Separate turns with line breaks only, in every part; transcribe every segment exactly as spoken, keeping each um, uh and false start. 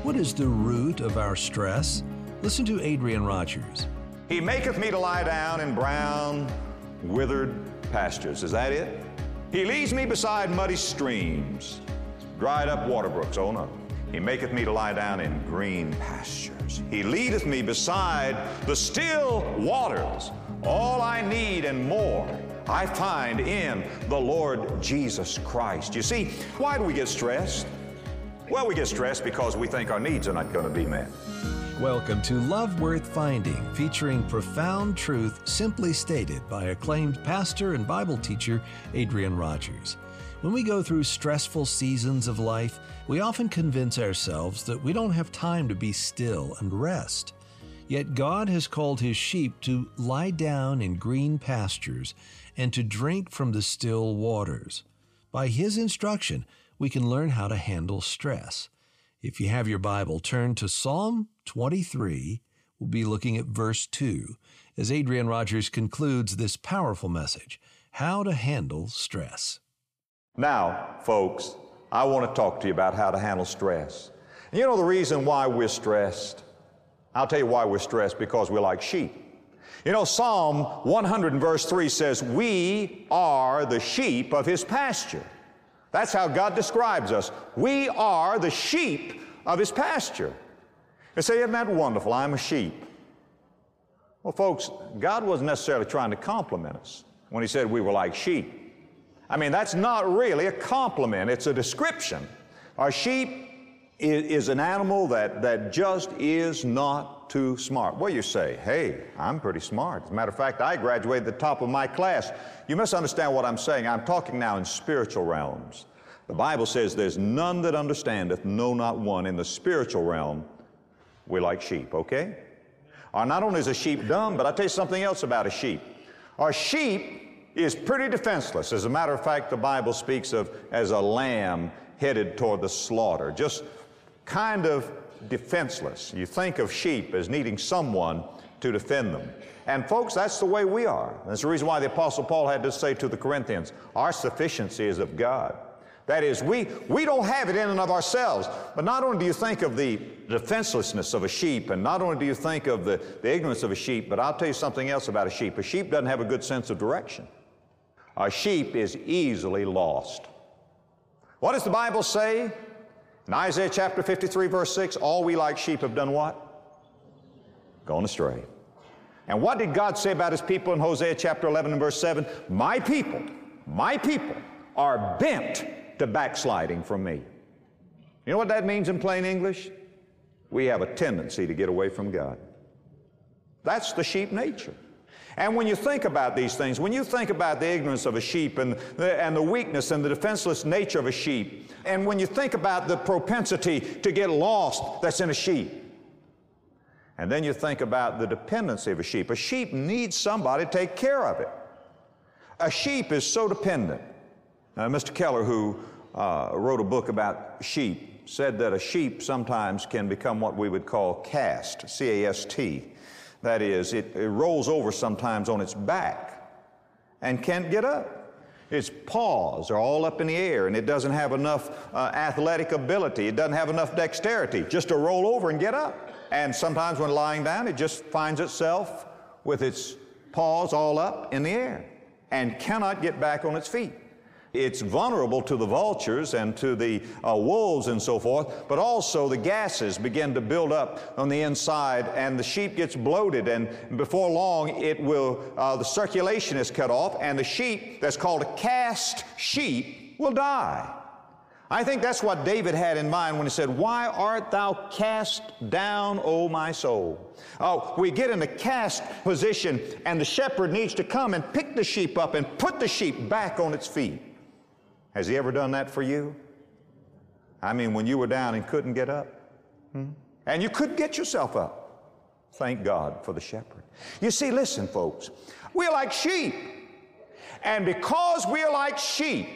What is the root of our stress? Listen to Adrian Rogers.
He maketh me to lie down in brown, withered pastures. Is that it? He leads me beside muddy streams, dried up water brooks. Oh no. He maketh me to lie down in green pastures. He leadeth me beside the still waters. All I need and more I find in the Lord Jesus Christ. You see, why do we get stressed? Well, we get stressed because we think our needs are not going to be met.
Welcome to Love Worth Finding, featuring profound truth simply stated by acclaimed pastor and Bible teacher Adrian Rogers. When we go through stressful seasons of life, we often convince ourselves that we don't have time to be still and rest. Yet God has called His sheep to lie down in green pastures and to drink from the still waters. By His instruction, we can learn how to handle stress. If you have your Bible, turn to Psalm twenty-three. We'll be looking at verse two as Adrian Rogers concludes this powerful message, How to Handle Stress.
Now, folks, I want to talk to you about how to handle stress. And you know the reason why we're stressed? I'll tell you why we're stressed, because we're like sheep. You know, Psalm one hundred and verse three says, we are the sheep of His pasture. That's how God describes us. We are the sheep of His pasture. You say, isn't that wonderful? I'm a sheep. Well, folks, God wasn't necessarily trying to compliment us when He said we were like sheep. I mean, that's not really a compliment. It's a description. Our sheep is, is an animal that, that just is not too smart. Well, you say, hey, I'm pretty smart. As a matter of fact, I graduated at the top of my class. You must understand what I'm saying. I'm talking now in spiritual realms. The Bible says there's none that understandeth, no, not one. In the spiritual realm, we're like sheep, okay? Or not only is a sheep dumb, but I'll tell you something else about a sheep. Our sheep is pretty defenseless. As a matter of fact, the Bible speaks of as a lamb headed toward the slaughter, just kind of defenseless. You think of sheep as needing someone to defend them. And folks, that's the way we are. That's the reason why the Apostle Paul had to say to the Corinthians, our sufficiency is of God. That is, we, we don't have it in and of ourselves. But not only do you think of the defenselessness of a sheep, and not only do you think of the, the ignorance of a sheep, but I'll tell you something else about a sheep. A sheep doesn't have a good sense of direction. A sheep is easily lost. What does the Bible say? In Isaiah chapter fifty-three, verse six, all we like sheep have done what? Gone astray. And what did God say about His people in Hosea chapter eleven and verse seven? My people, my people are bent to backsliding from me. You know what that means in plain English? We have a tendency to get away from God. That's the sheep nature. And when you think about these things, when you think about the ignorance of a sheep and the, and the weakness and the defenseless nature of a sheep, and when you think about the propensity to get lost that's in a sheep, and then you think about the dependency of a sheep, a sheep needs somebody to take care of it. A sheep is so dependent. Now, Mister Keller, who uh, wrote a book about sheep, said that a sheep sometimes can become what we would call cast, C A S T. That is, it, it rolls over sometimes on its back and can't get up. Its paws are all up in the air, and it doesn't have enough uh, athletic ability. It doesn't have enough dexterity just to roll over and get up. And sometimes when lying down, it just finds itself with its paws all up in the air and cannot get back on its feet. It's vulnerable to the vultures and to the uh, wolves and so forth, but also the gases begin to build up on the inside, and the sheep gets bloated, and before long it will, uh, the circulation is cut off, and the sheep that's called a cast sheep will die. I think that's what David had in mind when he said, why art thou cast down, O my soul? Oh, we get in the cast position, and the shepherd needs to come and pick the sheep up and put the sheep back on its feet. Has He ever done that for you? I mean, when you were down and couldn't get up, hmm? and you couldn't get yourself up. Thank God for the shepherd. You see, listen, folks, we're like sheep. And because we're like sheep,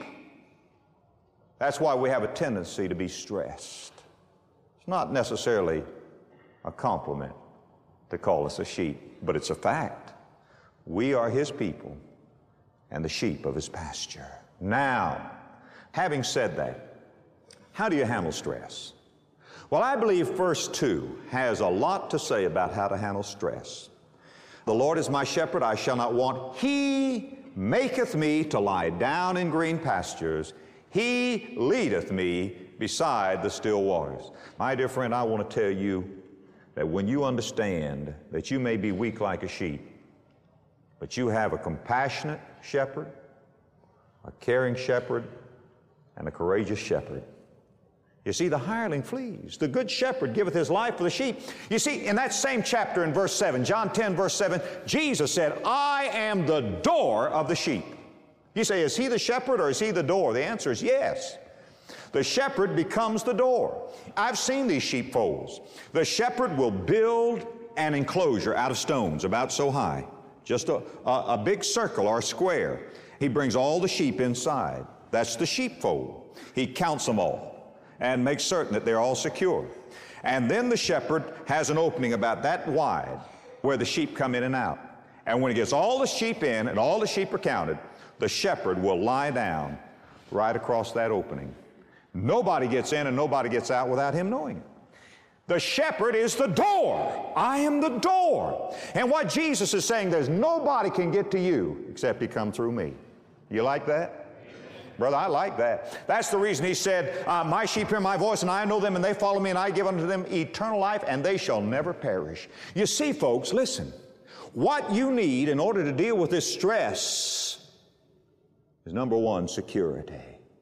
that's why we have a tendency to be stressed. It's not necessarily a compliment to call us a sheep, but it's a fact. We are His people and the sheep of His pasture. Now, having said that, how do you handle stress? Well, I believe verse two has a lot to say about how to handle stress. The Lord is my shepherd, I shall not want. He maketh me to lie down in green pastures. He leadeth me beside the still waters. My dear friend, I want to tell you that when you understand that you may be weak like a sheep, but you have a compassionate shepherd, a caring shepherd, and a courageous shepherd. You see, the hireling flees. The good shepherd giveth his life for the sheep. You see, in that same chapter in verse seven, John ten, verse seven, Jesus said, I am the door of the sheep. You say, is he the shepherd or is he the door? The answer is yes. The shepherd becomes the door. I've seen these sheepfolds. The shepherd will build an enclosure out of stones about so high, just a, a, a big circle or square. He brings all the sheep inside. That's the sheepfold. He counts them all and makes certain that they're all secure. And then the shepherd has an opening about that wide where the sheep come in and out. And when he gets all the sheep in and all the sheep are counted, the shepherd will lie down right across that opening. Nobody gets in and nobody gets out without him knowing it. The shepherd is the door. I am the door. And what Jesus is saying, there's nobody can get to you except he come through me. You like that? Brother, I like that. That's the reason he said, uh, my sheep hear my voice, and I know them, and they follow me, and I give unto them eternal life, and they shall never perish. You see, folks, listen. What you need in order to deal with this stress is, number one, security.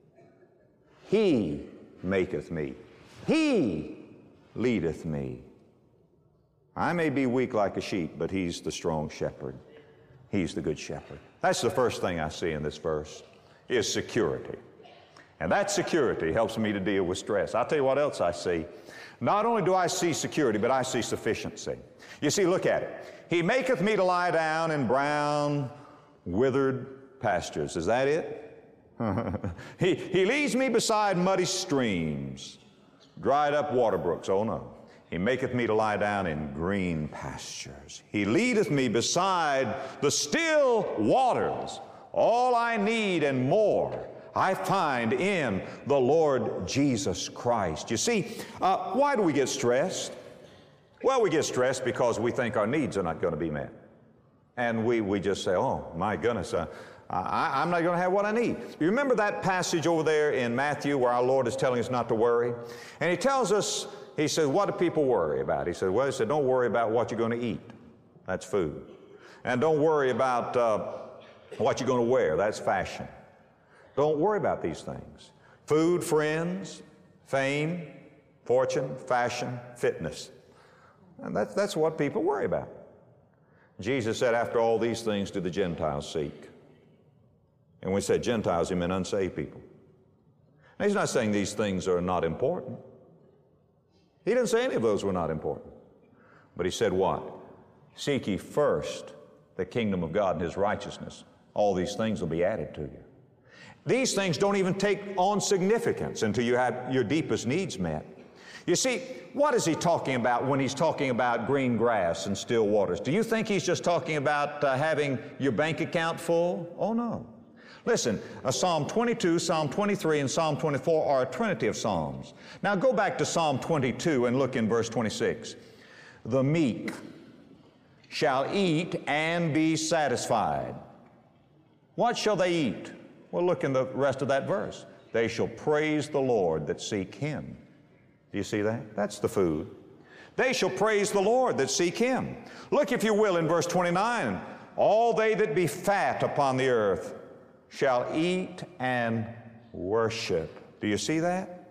He maketh me. He leadeth me. I may be weak like a sheep, but he's the strong shepherd. He's the good shepherd. That's the first thing I see in this verse, is security. And that security helps me to deal with stress. I'll tell you what else I see. Not only do I see security, but I see sufficiency. You see, look at it. He maketh me to lie down in brown, withered pastures. Is that it? he, he leads me beside muddy streams, dried up water brooks. Oh no. He maketh me to lie down in green pastures. He leadeth me beside the still waters. All I need and more I find in the Lord Jesus Christ. You see, uh, why do we get stressed? Well, we get stressed because we think our needs are not going to be met. And we, we just say, oh, my goodness, uh, I, I'm not going to have what I need. You remember that passage over there in Matthew where our Lord is telling us not to worry? And he tells us, he says, what do people worry about? He said, well, he said, don't worry about what you're going to eat. That's food. And don't worry about uh, what you're going to wear. That's fashion. Don't worry about these things. Food, friends, fame, fortune, fashion, fitness. And that's, that's what people worry about. Jesus said, after all these things do the Gentiles seek. And when he said Gentiles, he meant unsaved people. Now, he's not saying these things are not important. He didn't say any of those were not important. But he said what? Seek ye first the kingdom of God and his righteousness. All these things will be added to you. These things don't even take on significance until you have your deepest needs met. You see, what is he talking about when he's talking about green grass and still waters? Do you think he's just talking about uh, having your bank account full? Oh, no. Listen, uh, Psalm twenty-two, Psalm twenty-three, and Psalm twenty-four are a trinity of psalms. Now go back to Psalm twenty-two and look in verse twenty-six. The meek shall eat and be satisfied. What shall they eat? Well, look in the rest of that verse. They shall praise the Lord that seek him. Do you see that? That's the food. They shall praise the Lord that seek him. Look, if you will, in verse twenty-nine. All they that be fat upon the earth shall eat and worship. Do you see that?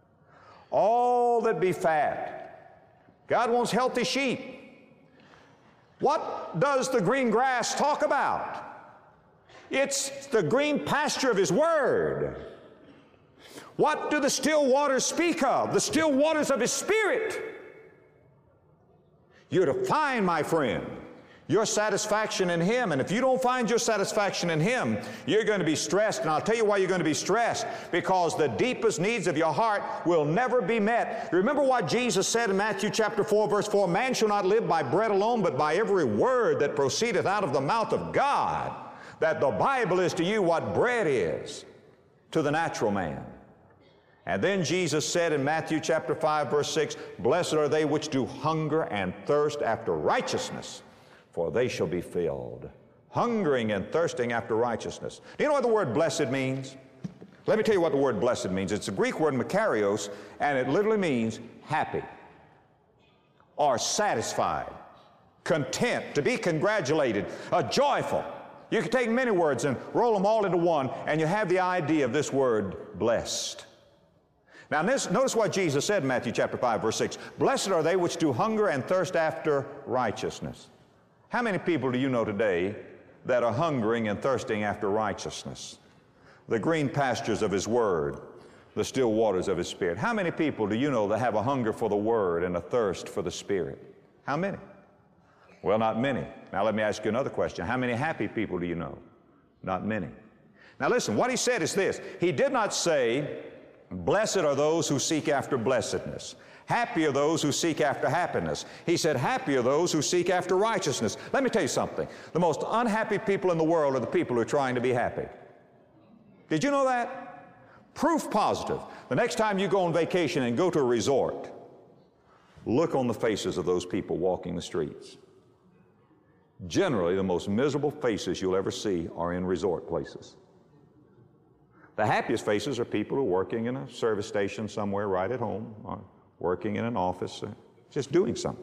All that be fat. God wants healthy sheep. What does the green grass talk about? It's the green pasture of his word. What do the still waters speak of? The still waters of his Spirit. You're to find, my friend, your satisfaction in him. And if you don't find your satisfaction in him, you're going to be stressed. And I'll tell you why you're going to be stressed. Because the deepest needs of your heart will never be met. Remember what Jesus said in Matthew chapter four, verse four, man shall not live by bread alone, but by every word that proceedeth out of the mouth of God. That the Bible is to you what bread is to the natural man. And then Jesus said in Matthew chapter five, verse six, blessed are they which do hunger and thirst after righteousness, for they shall be filled. Hungering and thirsting after righteousness. Do you know what the word blessed means? Let me tell you what the word blessed means. It's a Greek word makarios, and it literally means happy or satisfied, content, to be congratulated, uh, joyful. You can take many words and roll them all into one, and you have the idea of this word blessed. Now this, notice what Jesus said in Matthew chapter five, verse six. Blessed are they which do hunger and thirst after righteousness. How many people do you know today that are hungering and thirsting after righteousness? The green pastures of His Word, the still waters of His Spirit. How many people do you know that have a hunger for the Word and a thirst for the Spirit? How many? Well, not many. Now let me ask you another question. How many happy people do you know? Not many. Now listen, what He said is this. He did not say, blessed are those who seek after blessedness. Happy are those who seek after happiness. He said, happy are those who seek after righteousness. Let me tell you something. The most unhappy people in the world are the people who are trying to be happy. Did you know that? Proof positive. The next time you go on vacation and go to a resort, look on the faces of those people walking the streets. Generally, the most miserable faces you'll ever see are in resort places. The happiest faces are people who are working in a service station somewhere right at home, or working in an office, or just doing something.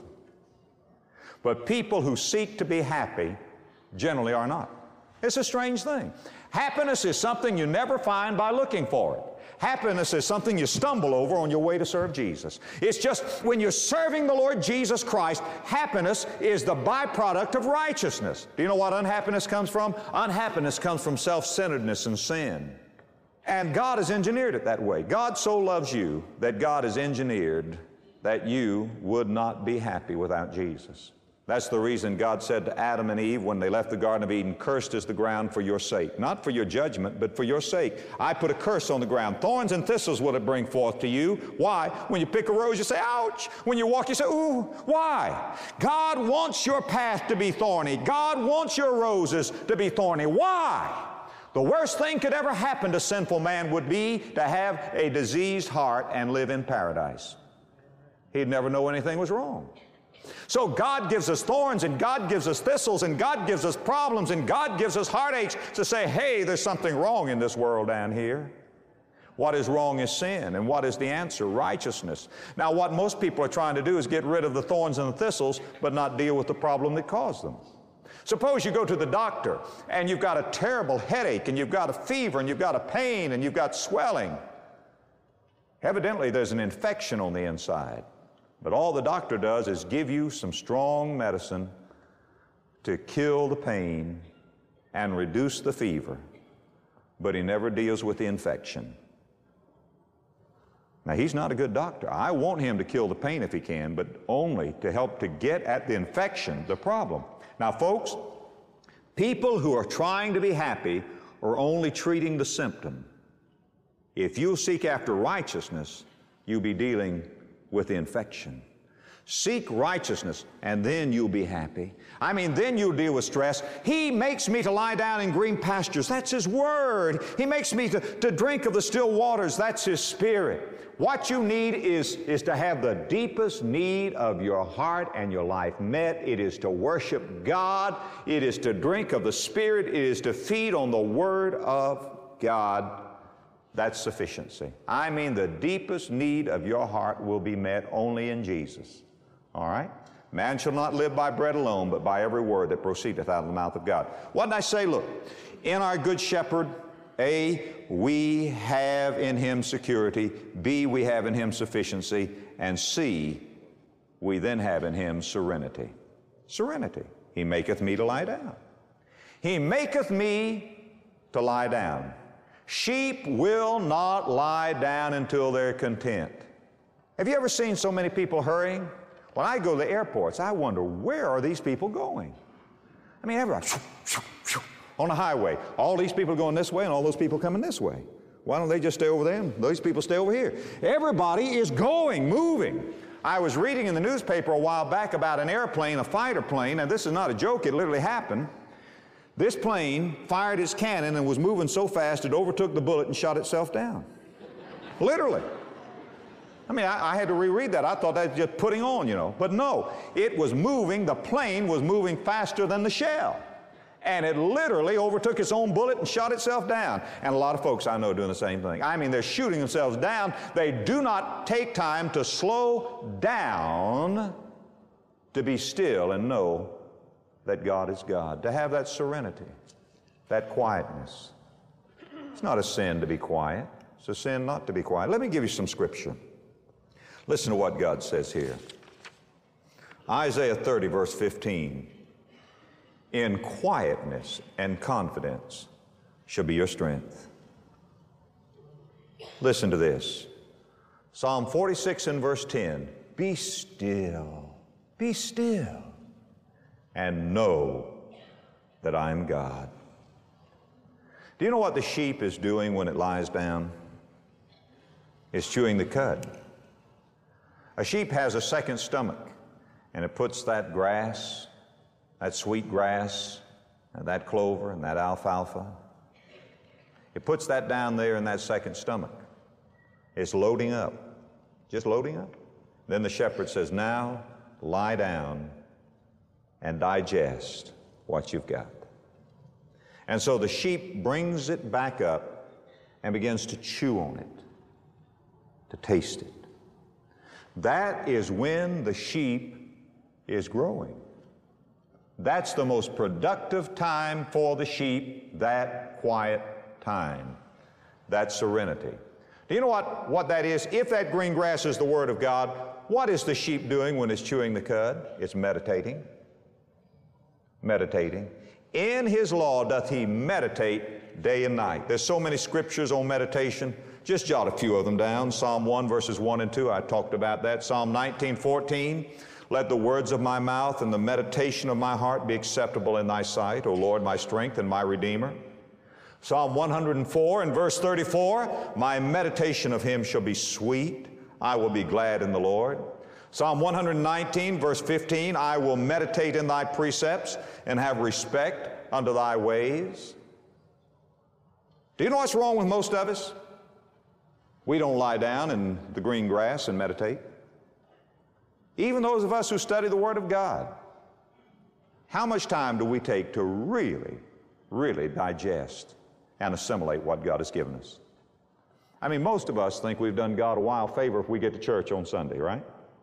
But people who seek to be happy generally are not. It's a strange thing. Happiness is something you never find by looking for it. Happiness is something you stumble over on your way to serve Jesus. It's just when you're serving the Lord Jesus Christ, happiness is the byproduct of righteousness. Do you know what unhappiness comes from? Unhappiness comes from self-centeredness and sin. And God has engineered it that way. God so loves you that God has engineered that you would not be happy without Jesus. That's the reason God said to Adam and Eve when they left the Garden of Eden, cursed is the ground for your sake. Not for your judgment, but for your sake. I put a curse on the ground. Thorns and thistles will it bring forth to you. Why? When you pick a rose, you say, ouch. When you walk, you say, ooh. Why? God wants your path to be thorny. God wants your roses to be thorny. Why? The worst thing could ever happen to sinful man would be to have a diseased heart and live in paradise. He'd never know anything was wrong. So God gives us thorns, and God gives us thistles, and God gives us problems, and God gives us heartaches to say, hey, there's something wrong in this world down here. What is wrong is sin, and what is the answer? Righteousness. Now, what most people are trying to do is get rid of the thorns and the thistles, but not deal with the problem that caused them. Suppose you go to the doctor, and you've got a terrible headache, and you've got a fever, and you've got a pain, and you've got swelling. Evidently, there's an infection on the inside. But all the doctor does is give you some strong medicine to kill the pain and reduce the fever, but he never deals with the infection. Now, he's not a good doctor. I want him to kill the pain if he can, but only to help to get at the infection, the problem. Now, folks, people who are trying to be happy are only treating the symptom. If you seek after righteousness, you'll be dealing with the infection. Seek righteousness, and then you'll be happy. I mean, then you'll deal with stress. He makes me to lie down in green pastures. That's His Word. He makes me to, to drink of the still waters. That's His Spirit. What you need is, is to have the deepest need of your heart and your life met. It is to worship God. It is to drink of the Spirit. It is to feed on the Word of God. That's sufficiency. I mean, the deepest need of your heart will be met only in Jesus. All right? Man shall not live by bread alone, but by every word that proceedeth out of the mouth of God. What did I say? Look, in our Good Shepherd, A, we have in Him security. B, we have in Him sufficiency. And C, we then have in Him serenity. Serenity. He maketh me to lie down. He maketh me to lie down. Sheep will not lie down until they're content. Have you ever seen so many people hurrying? When I go to the airports, I wonder, where are these people going? I mean, everybody, on the highway, all these people going this way and all those people coming this way. Why don't they just stay over there and those people stay over here? Everybody is going, moving. I was reading in the newspaper a while back about an airplane, a fighter plane, and this is not a joke, it literally happened. This plane fired its cannon and was moving so fast it overtook the bullet and shot itself down. Literally. I mean, I, I had to reread that. I thought that was just putting on, you know. But no, it was moving. The plane was moving faster than the shell. And it literally overtook its own bullet and shot itself down. And a lot of folks I know are doing the same thing. I mean, they're shooting themselves down. They do not take time to slow down, to be still and know that God is God, to have that serenity, that quietness. It's not a sin to be quiet. It's a sin not to be quiet. Let me give you some scripture. Listen to what God says here. Isaiah thirty, verse fifteen. In quietness and confidence shall be your strength. Listen to this. Psalm forty-six and verse ten. Be still, be still, and know that I am God. Do you know what the sheep is doing when it lies down? It's chewing the cud. A sheep has a second stomach, and it puts that grass, that sweet grass, and that clover, and that alfalfa. It puts that down there in that second stomach. It's loading up, just loading up. Then the shepherd says, now lie down and digest what you've got. And so the sheep brings it back up and begins to chew on it, to taste it. That is when the sheep is growing. That's the most productive time for the sheep, that quiet time, that serenity. Do you know what, what that is? If that green grass is the Word of God, what is the sheep doing when it's chewing the cud? It's meditating. Meditating. In His law doth he meditate day and night. There's so many scriptures on meditation. Just jot a few of them down. Psalm one, verses one and two, I talked about that. Psalm nineteen, fourteen, let the words of my mouth and the meditation of my heart be acceptable in thy sight, O Lord, my strength and my Redeemer. Psalm one hundred four and verse thirty-four, my meditation of him shall be sweet. I will be glad in the Lord. Psalm one hundred nineteen, verse fifteen, I will meditate in thy precepts and have respect unto thy ways. Do you know what's wrong with most of us? We don't lie down in the green grass and meditate. Even those of us who study the Word of God, how much time do we take to really, really digest and assimilate what God has given us? I mean, most of us think we've done God a wild favor if we get to church on Sunday, right?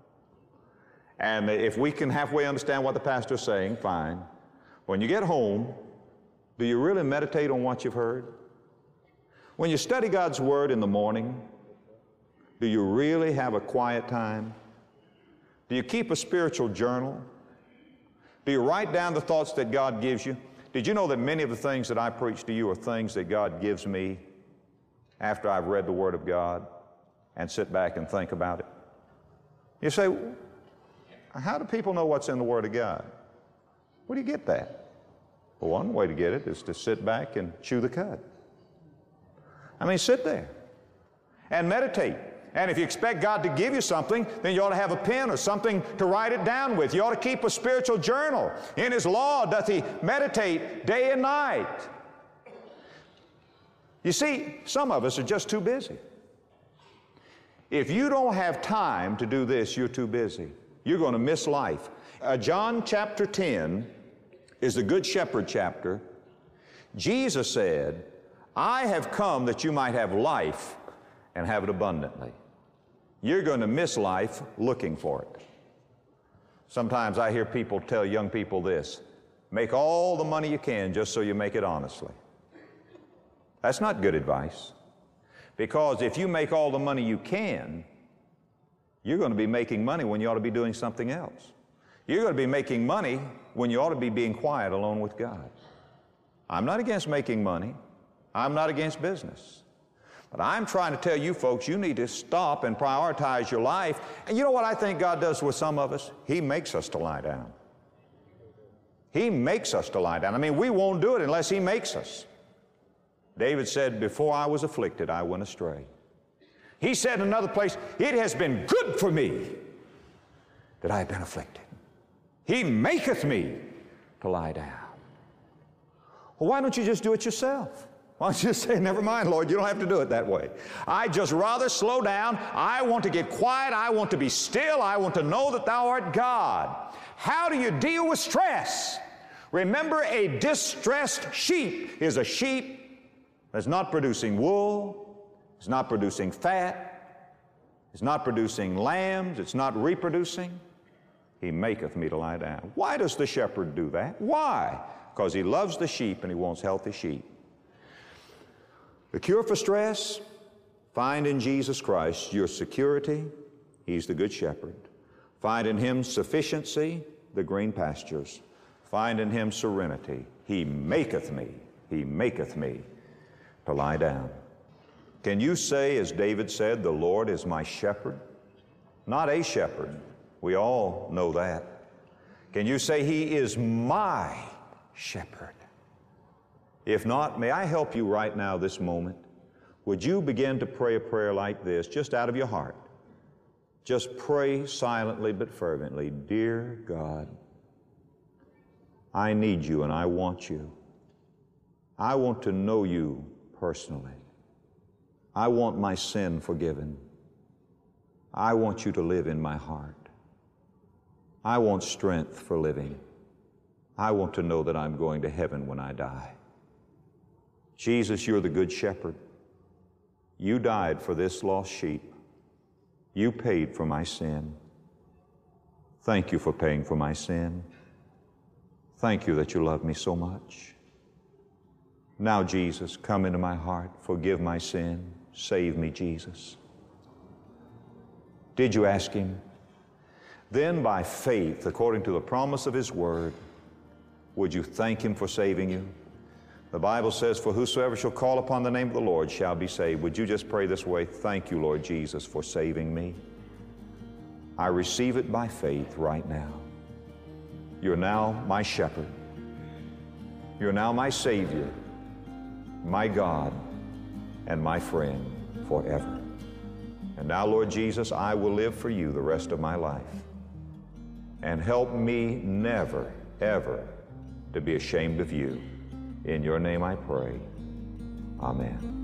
And if we can halfway understand what the pastor's saying, fine. When you get home, do you really meditate on what you've heard? When you study God's Word in the morning, do you really have a quiet time? Do you keep a spiritual journal? Do you write down the thoughts that God gives you? Did you know that many of the things that I preach to you are things that God gives me after I've read the Word of God and sit back and think about it? You say, how do people know what's in the Word of God? Where do you get that? Well, one way to get it is to sit back and chew the cud. I mean, sit there and meditate. And if you expect God to give you something, then you ought to have a pen or something to write it down with. You ought to keep a spiritual journal. In His law doth he meditate day and night. You see, some of us are just too busy. If you don't have time to do this, you're too busy. You're going to miss life. Uh, John chapter ten is the Good Shepherd chapter. Jesus said, I have come that you might have life and have it abundantly. You're going to miss life looking for it. Sometimes I hear people tell young people this, make all the money you can just so you make it honestly. That's not good advice. Because if you make all the money you can, you're going to be making money when you ought to be doing something else. You're going to be making money when you ought to be being quiet alone with God. I'm not against making money. I'm not against business. But I'm trying to tell you folks, you need to stop and prioritize your life. And you know what I think God does with some of us? He makes us to lie down. He makes us to lie down. I mean, we won't do it unless He makes us. David said, before I was afflicted, I went astray. He said in another place, it has been good for me that I have been afflicted. He maketh me to lie down. Well, why don't you just do it yourself? Why don't you just say, never mind, Lord, you don't have to do it that way. I just rather slow down. I want to get quiet. I want to be still. I want to know that thou art God. How do you deal with stress? Remember, a distressed sheep is a sheep that's not producing wool, it's not producing fat, it's not producing lambs, it's not reproducing. He maketh me to lie down. Why does the shepherd do that? Why? Because he loves the sheep and he wants healthy sheep. The cure for stress, find in Jesus Christ your security. He's the good shepherd. Find in him sufficiency, the green pastures. Find in him serenity. He maketh me, he maketh me to lie down. Can you say, as David said, the Lord is my shepherd? Not a shepherd. We all know that. Can you say, he is my shepherd? If not, may I help you right now this moment? Would you begin to pray a prayer like this, just out of your heart? Just pray silently but fervently. Dear God, I need you and I want you. I want to know you personally. I want my sin forgiven. I want you to live in my heart. I want strength for living. I want to know that I'm going to heaven when I die. Jesus, you're the good shepherd. You died for this lost sheep. You paid for my sin. Thank you for paying for my sin. Thank you that you love me so much. Now, Jesus, come into my heart. Forgive my sin. Save me, Jesus. Did you ask him? Then by faith, according to the promise of his word, would you thank him for saving you? The Bible says, for whosoever shall call upon the name of the Lord shall be saved. Would you just pray this way? Thank you, Lord Jesus, for saving me. I receive it by faith right now. You're now my shepherd. You're now my Savior, my God, and my friend forever. And now, Lord Jesus, I will live for you the rest of my life. And help me never, ever to be ashamed of you. In your name I pray. Amen.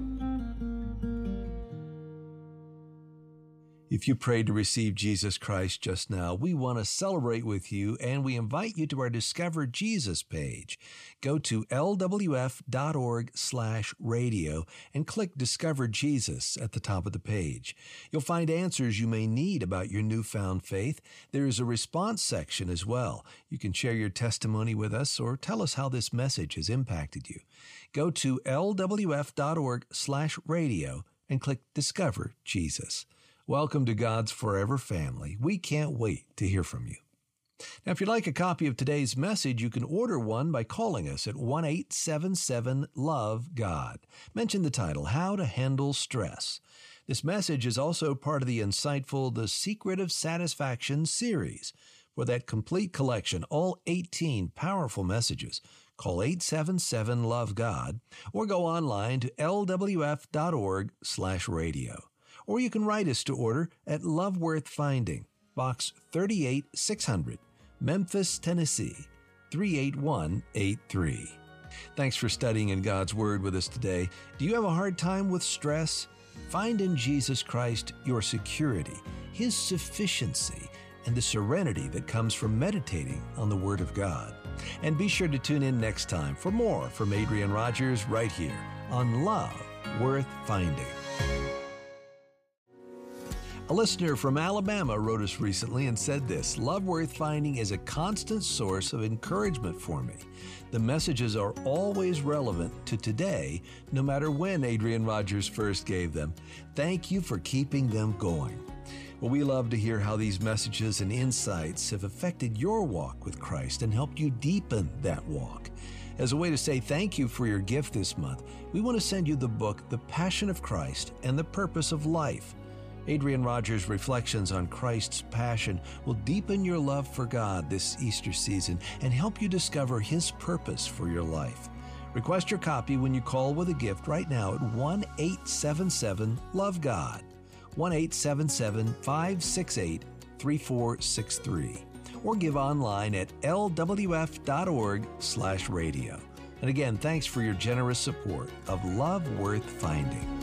If you prayed to receive Jesus Christ just now, we want to celebrate with you, and we invite you to our Discover Jesus page. Go to L W F dot org slash radio and click Discover Jesus at the top of the page. You'll find answers you may need about your newfound faith. There is a response section as well. You can share your testimony with us or tell us how this message has impacted you. Go to L W F dot org slash radio and click Discover Jesus. Welcome to God's Forever Family. We can't wait to hear from you. Now, if you'd like a copy of today's message, you can order one by calling us at one eight seven seven love God. Mention the title, How to Handle Stress. This message is also part of the insightful The Secret of Satisfaction series. For that complete collection, all eighteen powerful messages, call eight seven seven love God or go online to L W F dot org slash radio. Or you can write us to order at Love Worth Finding, Box thirty-eight six hundred, Memphis, Tennessee, three eight one eight three. Thanks for studying in God's Word with us today. Do you have a hard time with stress? Find in Jesus Christ your security, His sufficiency, and the serenity that comes from meditating on the Word of God. And be sure to tune in next time for more from Adrian Rogers right here on Love Worth Finding. A listener from Alabama wrote us recently and said this, Love Worth Finding is a constant source of encouragement for me. The messages are always relevant to today, no matter when Adrian Rogers first gave them. Thank you for keeping them going. Well, we love to hear how these messages and insights have affected your walk with Christ and helped you deepen that walk. As a way to say thank you for your gift this month, we want to send you the book, The Passion of Christ and the Purpose of Life. Adrian Rogers' reflections on Christ's passion will deepen your love for God this Easter season and help you discover His purpose for your life. Request your copy when you call with a gift right now at one eight seven seven love God, one eight seven seven five six eight three four six three, or give online at L W F dot org slash radio. And again, thanks for your generous support of Love Worth Finding.